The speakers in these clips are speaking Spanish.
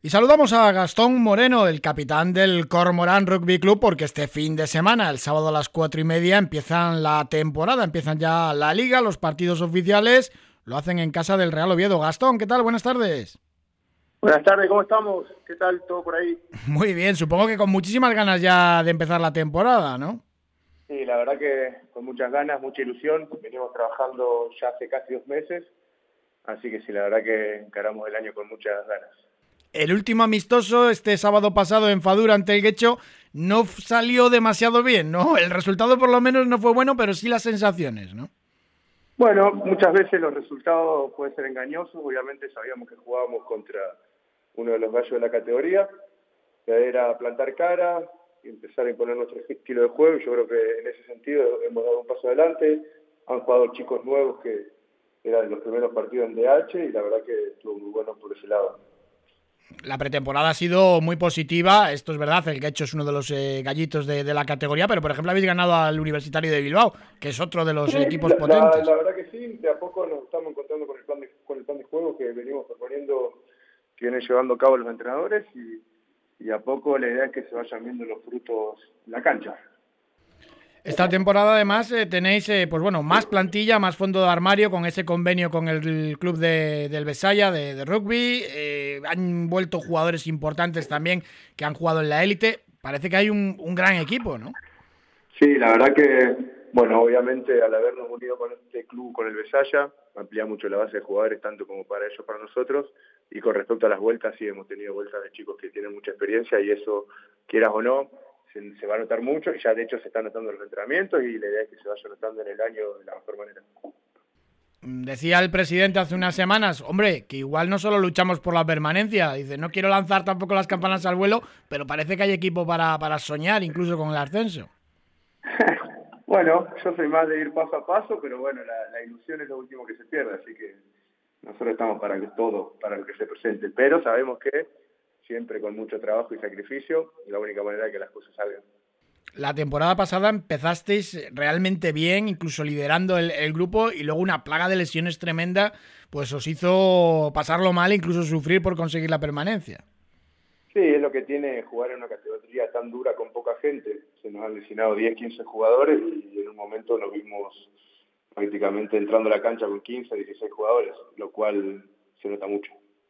Y saludamos a Gastón Moreno, el capitán del Cormorán Rugby Club, porque este fin de semana, el sábado a las 4:30, empiezan la temporada, empiezan ya la liga, los partidos oficiales, lo hacen en casa del Real Oviedo. Gastón, ¿qué tal? Buenas tardes. Buenas tardes, ¿cómo estamos? ¿Qué tal todo por ahí? Muy bien, supongo que con muchísimas ganas ya de empezar la temporada, ¿no? Sí, la verdad que con muchas ganas, mucha ilusión. Venimos trabajando ya hace casi 2 meses, así que sí, la verdad que encaramos el año con muchas ganas. El último amistoso, este sábado pasado en Fadura ante el Guecho, no salió demasiado bien, ¿no? El resultado por lo menos no fue bueno, pero sí las sensaciones, ¿no? Bueno, muchas veces los resultados pueden ser engañosos. Obviamente sabíamos que jugábamos contra uno de los gallos de la categoría, que era plantar cara y empezar a imponer nuestro estilo de juego. Y yo creo que en ese sentido hemos dado un paso adelante. Han jugado chicos nuevos que eran los primeros partidos en DH y la verdad que estuvo muy bueno por ese lado. La pretemporada ha sido muy positiva, esto es verdad, el Guecho es uno de los gallitos de la categoría, pero por ejemplo habéis ganado al Universitario de Bilbao, que es otro de los Sí, equipos potentes. la verdad que sí, de a poco nos estamos encontrando con con el plan de juego que venimos proponiendo, que vienen llevando a cabo los entrenadores y a poco la idea es que se vayan viendo los frutos en la cancha. Esta temporada además tenéis pues bueno, más plantilla, más fondo de armario con ese convenio con el club del Besaya de rugby. Han vuelto jugadores importantes también que han jugado en la élite. Parece que hay un gran equipo, ¿no? Sí, la verdad que, bueno, obviamente al habernos unido con este club, con el Besaya, amplía mucho la base de jugadores, tanto como para ellos, para nosotros. Y con respecto a las vueltas, sí, hemos tenido vueltas de chicos que tienen mucha experiencia y eso, quieras o no, se va a notar mucho y ya de hecho se están notando en los entrenamientos y la idea es que se vaya notando en el año de la mejor manera. Decía el presidente hace unas semanas, hombre, que igual no solo luchamos por la permanencia, dice, no quiero lanzar tampoco las campanas al vuelo, pero parece que hay equipo para soñar, incluso con el ascenso. Bueno, yo soy más de ir paso a paso, pero bueno, la ilusión es lo último que se pierde, así que nosotros estamos para que todo, para lo que se presente, pero sabemos que siempre con mucho trabajo y sacrificio, la única manera de que las cosas salgan. La temporada pasada empezasteis realmente bien, incluso liderando el grupo, y luego una plaga de lesiones tremenda, pues os hizo pasarlo mal, incluso sufrir por conseguir la permanencia. Sí, es lo que tiene jugar en una categoría tan dura con poca gente. Se nos han lesionado 10, 15 jugadores y en un momento nos vimos prácticamente entrando a la cancha con 15, 16 jugadores, lo cual se nota mucho.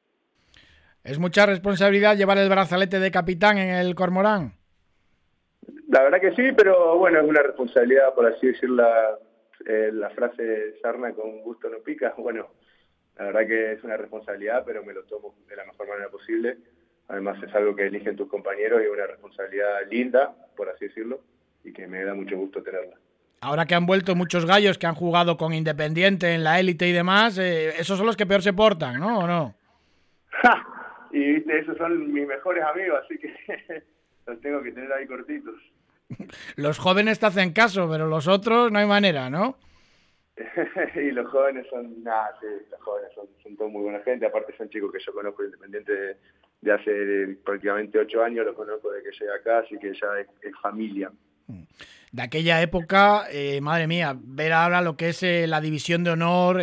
¿Es mucha responsabilidad llevar el brazalete de capitán en el Cormorán? La verdad que sí, pero bueno, es una responsabilidad, por así decir la frase de sarna con gusto no pica. Bueno, la verdad que es una responsabilidad, pero me lo tomo de la mejor manera posible. Además es algo que eligen tus compañeros y es una responsabilidad linda, por así decirlo, y que me da mucho gusto tenerla. Ahora que han vuelto muchos gallos que han jugado con Independiente en la élite y demás, esos son los que peor se portan, ¿no? ¿O no? ¡Ja! Y viste, esos son mis mejores amigos, así que los tengo que tener ahí cortitos. Los jóvenes te hacen caso, pero los otros no hay manera, ¿no? Y los jóvenes son, nada, sí, los jóvenes son todos muy buena gente, aparte son chicos que yo conozco Independiente de hace prácticamente 8 años, los conozco desde que llegué acá, así que ya es familia. De aquella época, madre mía, ver ahora lo que es la división de honor,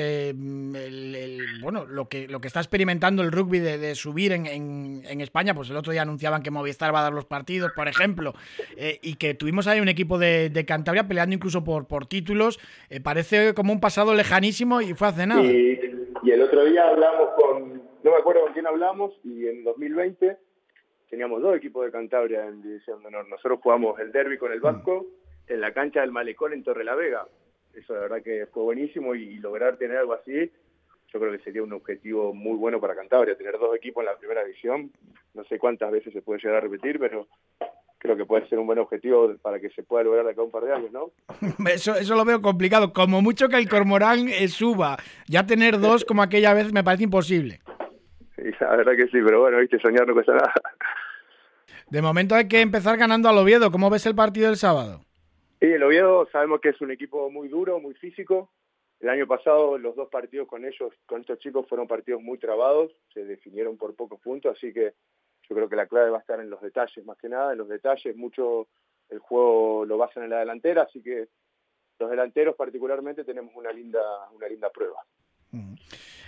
bueno, lo que está experimentando el rugby de subir en España, pues el otro día anunciaban que Movistar va a dar los partidos, por ejemplo, y que tuvimos ahí un equipo de Cantabria peleando incluso por títulos, parece como un pasado lejanísimo y fue hace nada. Y el otro día hablamos no me acuerdo con quién hablamos, y en 2020 teníamos 2 equipos de Cantabria en división de honor. Nosotros jugamos el derbi con el Vasco en la cancha del Malecón en Torrelavega. Eso la verdad que fue buenísimo y lograr tener algo así, yo creo que sería un objetivo muy bueno para Cantabria, tener 2 equipos en la primera división. No sé cuántas veces se puede llegar a repetir, pero creo que puede ser un buen objetivo para que se pueda lograr de acá a un par de años, ¿no? Eso lo veo complicado. Como mucho que el Cormorán suba, ya tener 2 como aquella vez me parece imposible. Sí, la verdad que sí, pero bueno, viste, soñar no cuesta nada. De momento hay que empezar ganando al Oviedo. ¿Cómo ves el partido del sábado? Sí, el Oviedo sabemos que es un equipo muy duro, muy físico. El año pasado los 2 partidos con ellos, con estos chicos, fueron partidos muy trabados, se definieron por pocos puntos, así que yo creo que la clave va a estar en los detalles, más que nada, en los detalles. Mucho el juego lo basan en la delantera, así que los delanteros particularmente tenemos una linda prueba.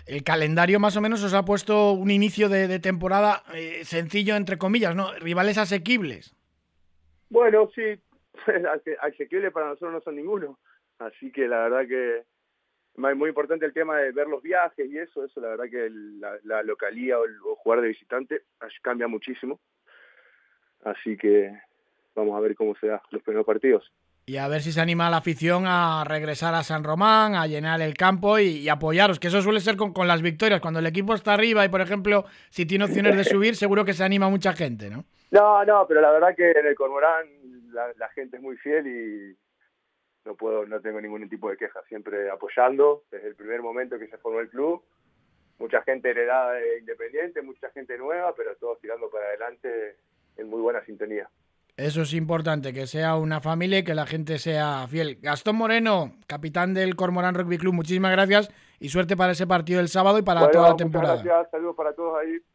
el calendario más o menos os ha puesto un inicio de temporada sencillo, entre comillas, ¿no? Rivales asequibles. Bueno, sí, asequibles para nosotros no son ninguno. Así que la verdad que es muy importante el tema de ver los viajes y eso la verdad que la localía o jugar de visitante cambia muchísimo. Así que vamos a ver cómo se dan los primeros partidos. Y a ver si se anima la afición a regresar a San Román, a llenar el campo y apoyaros, que eso suele ser con las victorias. Cuando el equipo está arriba y, por ejemplo, si tiene opciones de subir, seguro que se anima mucha gente, ¿no? No, pero la verdad que en el Cormorán la gente es muy fiel y no tengo ningún tipo de queja. Siempre apoyando desde el primer momento que se formó el club. Mucha gente heredada de Independiente, mucha gente nueva, pero todos tirando para adelante en muy buena sintonía. Eso es importante, que sea una familia y que la gente sea fiel. Gastón Moreno, capitán del Cormorán Rugby Club, muchísimas gracias y suerte para ese partido del sábado y para toda la temporada. Muchas gracias, saludos para todos ahí.